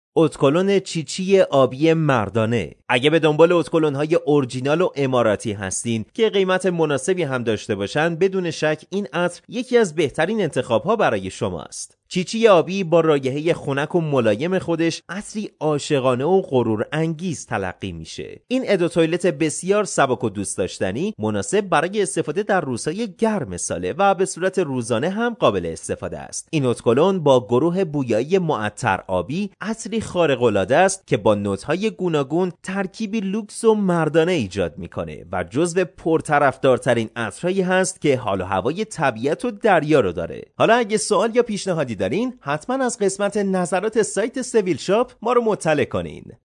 اتکلون چیچی آبی مردانه. اگه به دنبال اتکلون‌های اورجینال و اماراتی هستین که قیمت مناسبی هم داشته باشن، بدون شک این عطر یکی از بهترین انتخاب‌ها برای شماست. چیچی آبی با رایحه خنک و ملایم خودش عطری عاشقانه و غرور انگیز تلقی میشه. این ادو تویلت بسیار سبک و دوست داشتنی مناسب برای استفاده در روزهای گرم ساله و به صورت روزانه هم قابل استفاده است. این اتکلون با گروه بویایی معطر آبی عطری خارق‌العاده است که با نوت‌های گوناگون ترکیبی لوکس و مردانه ایجاد میکنه و جزو پرطرفدارترین عطرهایی هست که حال و هوای طبیعت و دریا رو داره. حالا اگه سوال یا پیشنهادی دارین، حتما از قسمت نظرات سایت سویل شاپ ما رو مطلع کنین.